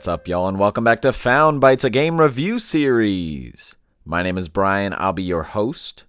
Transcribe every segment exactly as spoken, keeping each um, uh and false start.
What's up, y'all, and welcome back to Found Bytes, a game review series. My name is Brian. I'll be your host.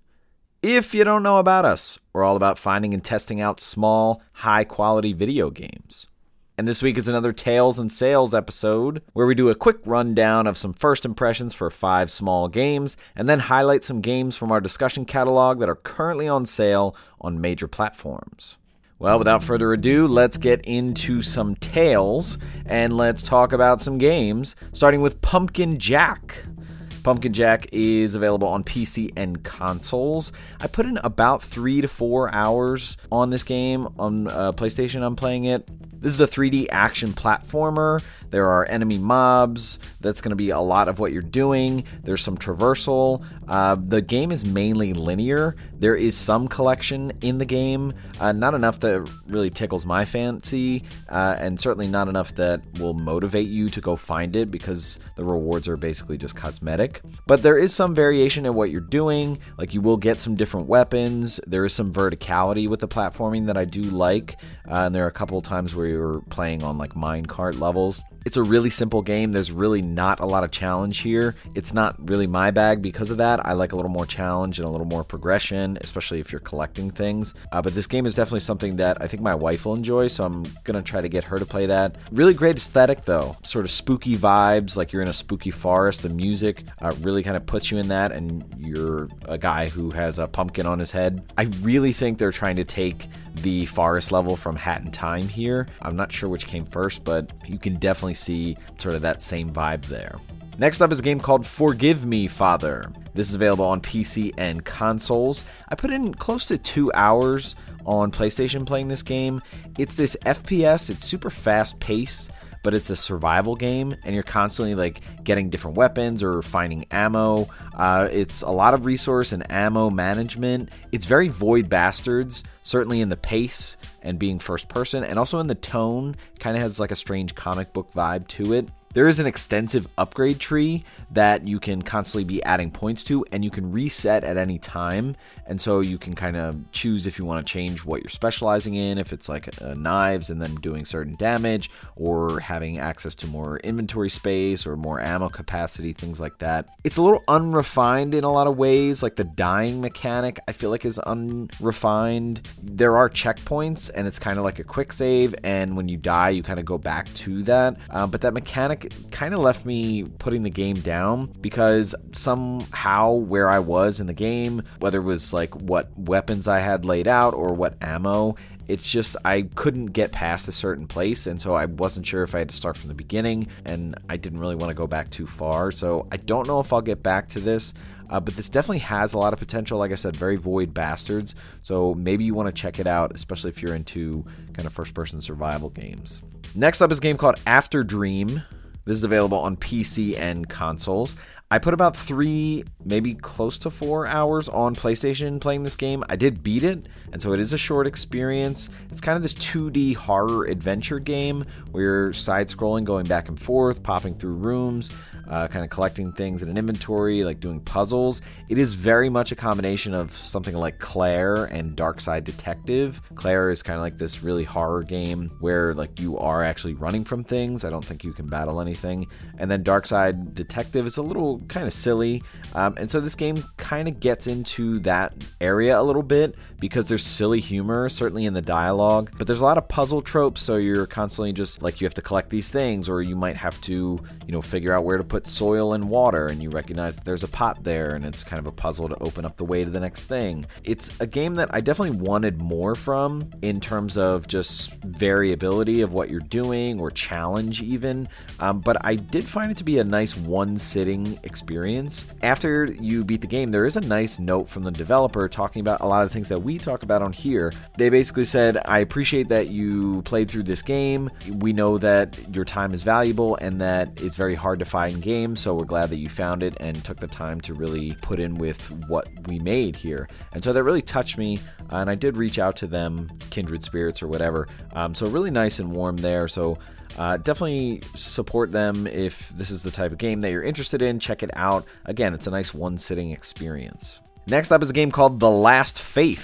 If you don't know about us, we're all about finding and testing out small, high-quality video games. And this week is another Tales and Sales episode, where we do a quick rundown of some first impressions for five small games, and then highlight some games from our discussion catalog that are currently on sale on major platforms. Well, without further ado, let's get into some tales, and let's talk about some games, starting with Pumpkin Jack. Pumpkin Jack is available on P C and consoles. I put in about three to four hours on this game. On uh, PlayStation, I'm playing it. This is a three D action platformer. There are enemy mobs. That's going to be a lot of what you're doing. There's some traversal. Uh, the game is mainly linear. There is some collection in the game. Uh, not enough that really tickles my fancy, uh, and certainly not enough that will motivate you to go find it because the rewards are basically just cosmetic. But there is some variation in what you're doing. Like, you will get some different weapons. There is some verticality with the platforming that I do like. Uh, and there are a couple of times where you're playing on like minecart levels. It's a really simple game. There's really not a lot of challenge here. It's not really my bag because of that. I like a little more challenge and a little more progression, especially if you're collecting things. Uh, but this game is definitely something that I think my wife will enjoy, so I'm going to try to get her to play that. Really great aesthetic, though. Sort of spooky vibes, like you're in a spooky forest. The music uh, really kind of puts you in that, and you're a guy who has a pumpkin on his head. I really think they're trying to take the forest level from Hat in Time here. I'm not sure which came first, but you can definitely see sort of that same vibe there. Next up is a game called Forgive Me, Father. This is available on P C and consoles. I put in close to two hours on PlayStation playing this game. It's this F P S. It's super fast paced, but it's a survival game, and you're constantly like getting different weapons or finding ammo. Uh, it's a lot of resource and ammo management. It's very Void Bastards, certainly in the pace and being first person, and also in the tone. Kind of has like a strange comic book vibe to it. There is an extensive upgrade tree that you can constantly be adding points to, and you can reset at any time. And so you can kind of choose if you want to change what you're specializing in, if it's like uh, knives and then doing certain damage, or having access to more inventory space or more ammo capacity, things like that. It's a little unrefined in a lot of ways, like the dying mechanic I feel like is unrefined. There are checkpoints, and it's kind of like a quick save, and when you die, you kind of go back to that. Um, but that mechanic kind of left me putting the game down, because somehow where I was in the game, whether it was like what weapons I had laid out or what ammo, it's just I couldn't get past a certain place, and so I wasn't sure if I had to start from the beginning, and I didn't really want to go back too far. So I don't know if I'll get back to this, uh, but this definitely has a lot of potential. Like I said, very Void Bastards, so maybe you want to check it out, especially if you're into kind of first-person survival games. Next up is a game called After Dream. This is available on P C and consoles. I put about three, maybe close to four hours on PlayStation playing this game. I did beat it, and so it is a short experience. It's kind of this two D horror adventure game where you're side-scrolling, going back and forth, popping through rooms, uh, kind of collecting things in an inventory, like doing puzzles. It is very much a combination of something like Claire and Darkside Detective. Claire is kind of like this really horror game where like you are actually running from things. I don't think you can battle anything. And then Darkside Detective is a little kind of silly, um, and so this game kind of gets into that area a little bit because there's silly humor, certainly in the dialogue, but there's a lot of puzzle tropes, so you're constantly just like, you have to collect these things, or you might have to, you know, figure out where to put soil and water, and you recognize that there's a pot there, and it's kind of a puzzle to open up the way to the next thing. It's a game that I definitely wanted more from in terms of just variability of what you're doing, or challenge even, um, but I did find it to be a nice one-sitting experience. After you beat the game, there is a nice note from the developer talking about a lot of things that we talk about on here. They basically said, I appreciate that you played through this game. We know that your time is valuable and that it's very hard to find games, so we're glad that you found it and took the time to really put in with what we made here. And so that really touched me, and I did reach out to them, Kindred Spirits or whatever. Um, so really nice and warm there. So Uh, definitely support them if this is the type of game that you're interested in. Check it out. Again, it's a nice one-sitting experience. Next up is a game called The Last Faith.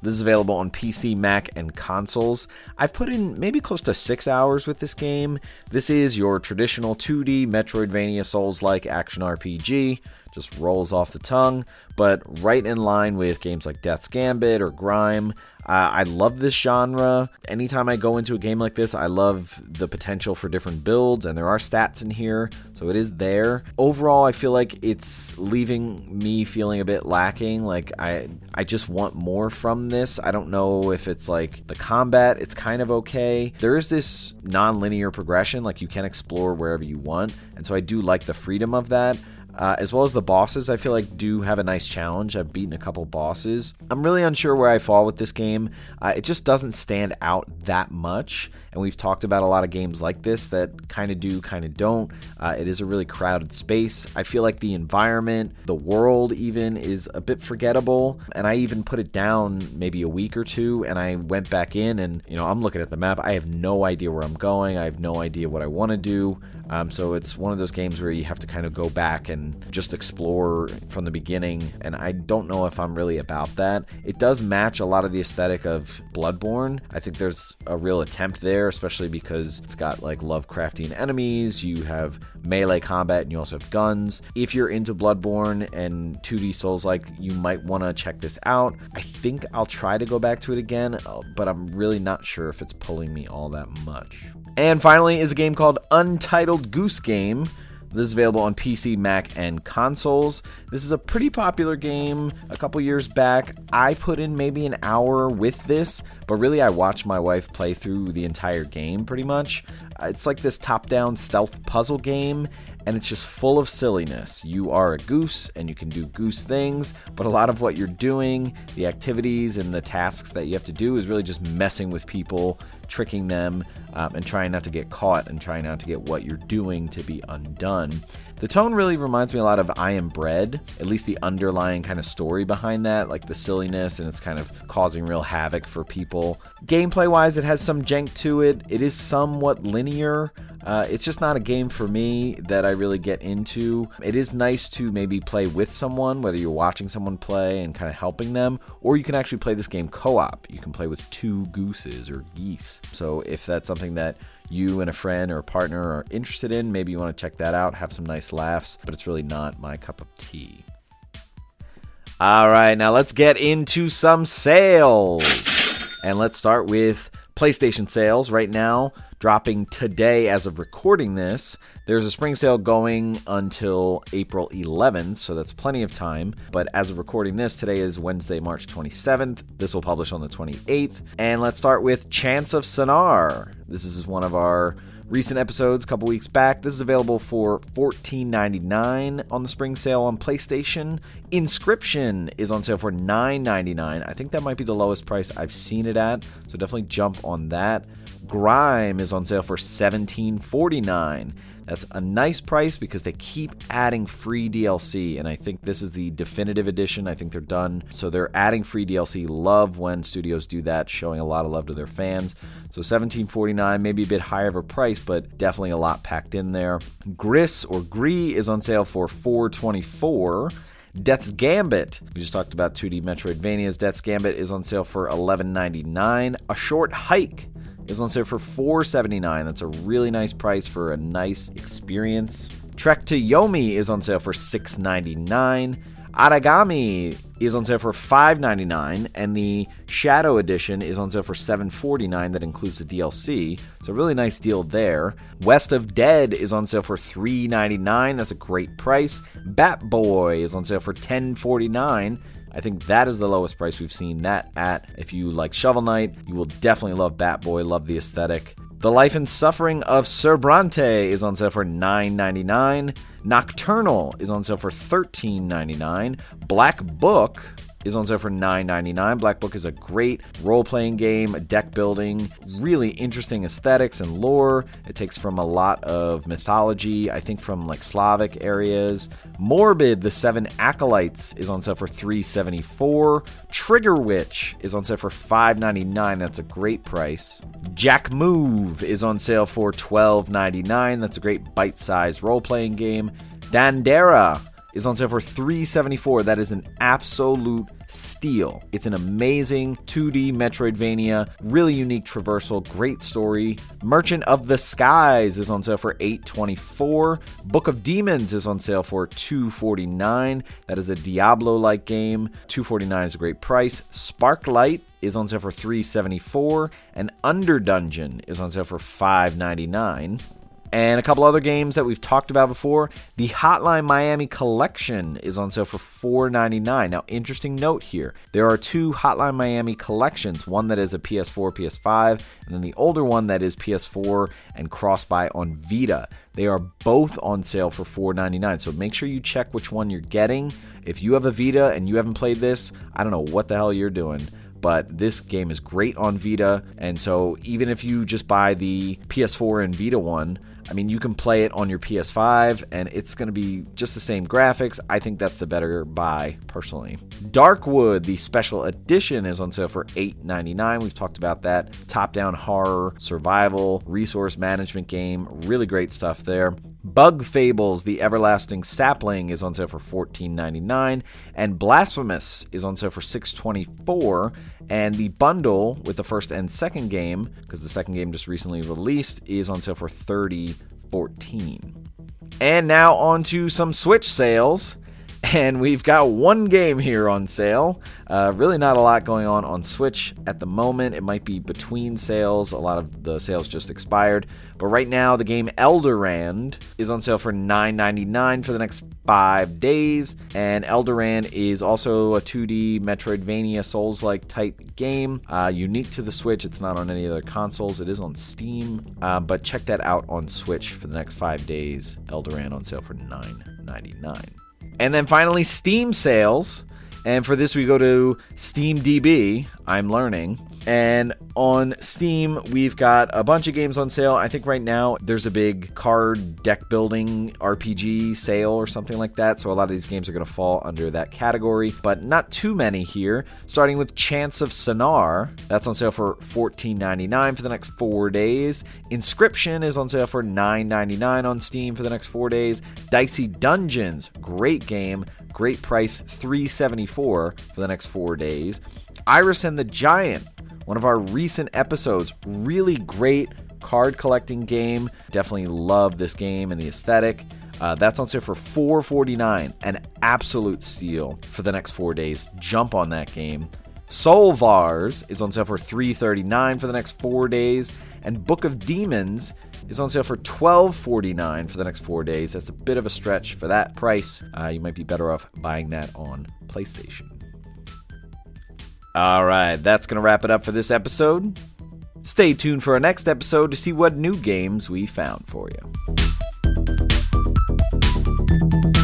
This is available on P C, Mac, and consoles. I've put in maybe close to six hours with this game. This is your traditional two D Metroidvania Souls-like action R P G. Just rolls off the tongue, but right in line with games like Death's Gambit or Grime. Uh, I love this genre. Anytime I go into a game like this, I love the potential for different builds, and there are stats in here, so it is there. Overall, I feel like it's leaving me feeling a bit lacking. Like, I I just want more from this. I don't know if it's like the combat, it's kind of okay. There is this non-linear progression, like you can explore wherever you want, and so I do like the freedom of that. Uh, as well as the bosses, I feel like do have a nice challenge. I've beaten a couple bosses. I'm really unsure where I fall with this game. Uh, it just doesn't stand out that much, and we've talked about a lot of games like this that kind of do, kind of don't. Uh, it is a really crowded space. I feel like the environment, the world even, is a bit forgettable, and I even put it down maybe a week or two, and I went back in, and you know, I'm looking at the map. I have no idea where I'm going. I have no idea what I want to do. Um, so it's one of those games where you have to kind of go back and just explore from the beginning, and I don't know if I'm really about that. It does match a lot of the aesthetic of Bloodborne. I think there's a real attempt there, especially because it's got like Lovecraftian enemies, you have melee combat, and you also have guns. If you're into Bloodborne and two D Souls-like, you might want to check this out. I think I'll try to go back to it again, but I'm really not sure if it's pulling me all that much. And finally is a game called Untitled Goose Game. This is available on P C, Mac, and consoles. This is a pretty popular game a couple years back. I put in maybe an hour with this, but really I watched my wife play through the entire game pretty much. It's like this top-down stealth puzzle game, and it's just full of silliness. You are a goose, and you can do goose things, but a lot of what you're doing, the activities and the tasks that you have to do, is really just messing with people, tricking them, um, and trying not to get caught, and trying not to get what you're doing to be undone. The tone really reminds me a lot of I Am Bread, at least the underlying kind of story behind that, like the silliness, and it's kind of causing real havoc for people. Gameplay-wise, it has some jank to it. It is somewhat linear. Uh, it's just not a game for me that I really get into. It is nice to maybe play with someone, whether you're watching someone play and kind of helping them, or you can actually play this game co-op. You can play with two gooses or geese. So if that's something that you and a friend or a partner are interested in, maybe you want to check that out, have some nice laughs, but it's really not my cup of tea. All right, now let's get into some sales. And let's start with PlayStation sales right now, dropping today as of recording this. There's a spring sale going until April eleventh, so that's plenty of time. But as of recording this, today is Wednesday, March twenty-seventh. This will publish on the twenty-eighth. And let's start with Chants of Sennaar. This is one of our recent episodes a couple weeks back. This is available for fourteen ninety-nine on the spring sale on PlayStation. Inscription is on sale for nine ninety-nine. I think that might be the lowest price I've seen it at, so definitely jump on that. Grime is on sale for seventeen forty-nine. That's a nice price because they keep adding free D L C, and I think this is the definitive edition. I think they're done. So they're adding free D L C. Love when studios do that, showing a lot of love to their fans. So seventeen forty-nine, maybe a bit higher of a price, but definitely a lot packed in there. Gris or Gree is on sale for four twenty-four. Death's Gambit, we just talked about two D Metroidvanias. Death's Gambit is on sale for eleven ninety-nine. A Short Hike is on sale for four seventy-nine. That's a really nice price for a nice experience. Trek to Yomi is on sale for six ninety-nine. Aragami is on sale for five ninety-nine, and the Shadow Edition is on sale for seven forty-nine. That includes the D L C, so a really nice deal there. West of Dead is on sale for three ninety-nine. That's a great price. Bat Boy is on sale for ten forty-nine. I think that is the lowest price we've seen that at. If you like Shovel Knight, you will definitely love Bat Boy, love the aesthetic. The Life and Suffering of Sir Bronte is on sale for nine ninety-nine. Nocturnal is on sale for thirteen ninety-nine. Black Book is on sale for nine ninety-nine. Black Book is a great role-playing game, deck building, really interesting aesthetics and lore. It takes from a lot of mythology, I think from like Slavic areas. Morbid, The Seven Acolytes is on sale for three seventy-four. Trigger Witch is on sale for five ninety-nine. That's a great price. Jack Move is on sale for twelve ninety-nine. That's a great bite-sized role-playing game. Dandara is on sale for three seventy-four. That is an absolute Steel. It's an amazing two D Metroidvania, really unique traversal, great story. Merchant of the Skies is on sale for eight dollars and twenty-four cents. Book of Demons is on sale for two dollars and forty-nine cents. That is a Diablo-like game. two dollars and forty-nine cents is a great price. Sparklight is on sale for three dollars and seventy-four cents. And Under Dungeon is on sale for five dollars and ninety-nine cents. And a couple other games that we've talked about before. The Hotline Miami Collection is on sale for four dollars and ninety-nine cents. Now, interesting note here. There are two Hotline Miami collections. One that is a P S four, P S five, and then the older one that is P S four and cross-buy on Vita. They are both on sale for four dollars and ninety-nine cents. So make sure you check which one you're getting. If you have a Vita and you haven't played this, I don't know what the hell you're doing. But this game is great on Vita. And so even if you just buy the P S four and Vita one, I mean, you can play it on your P S five, and it's going to be just the same graphics. I think that's the better buy, personally. Darkwood, the special edition, is on sale for eight dollars and ninety-nine cents. We've talked about that. Top-down horror, survival, resource management game. Really great stuff there. Bug Fables, the Everlasting Sapling, is on sale for fourteen dollars and ninety-nine cents. And Blasphemous is on sale for six dollars and twenty-four cents. And the bundle with the first and second game, because the second game just recently released, is on sale for thirty dollars and fourteen cents. And now on to some Switch sales. And we've got one game here on sale. Uh, really not a lot going on on Switch at the moment. It might be between sales. A lot of the sales just expired. But right now, the game Elderand is on sale for nine dollars and ninety-nine cents for the next five days. And Elderand is also a two D Metroidvania Souls-like type game. Uh, unique to the Switch. It's not on any other consoles. It is on Steam. Uh, but check that out on Switch for the next five days. Elderand on sale for nine dollars and ninety-nine cents. And then finally, Steam sales. And for this, we go to SteamDB. I'm learning. And on Steam, we've got a bunch of games on sale. I think right now there's a big card deck building R P G sale or something like that. So a lot of these games are going to fall under that category, but not too many here. Starting with Chants of Sennaar. That's on sale for fourteen dollars and ninety-nine cents for the next four days. Inscription is on sale for nine dollars and ninety-nine cents on Steam for the next four days. Dicey Dungeons. Great game. Great price. three dollars and seventy-four cents for the next four days. Iris and the Giant. One of our recent episodes. Really great card collecting game. Definitely love this game and the aesthetic. Uh, that's on sale for four dollars and forty-nine cents. An absolute steal for the next four days. Jump on that game. Solvars is on sale for three dollars and thirty-nine cents for the next four days. And Book of Demons is on sale for twelve dollars and forty-nine cents for the next four days. That's a bit of a stretch for that price. Uh, you might be better off buying that on PlayStation. All right, that's going to wrap it up for this episode. Stay tuned for our next episode to see what new games we found for you.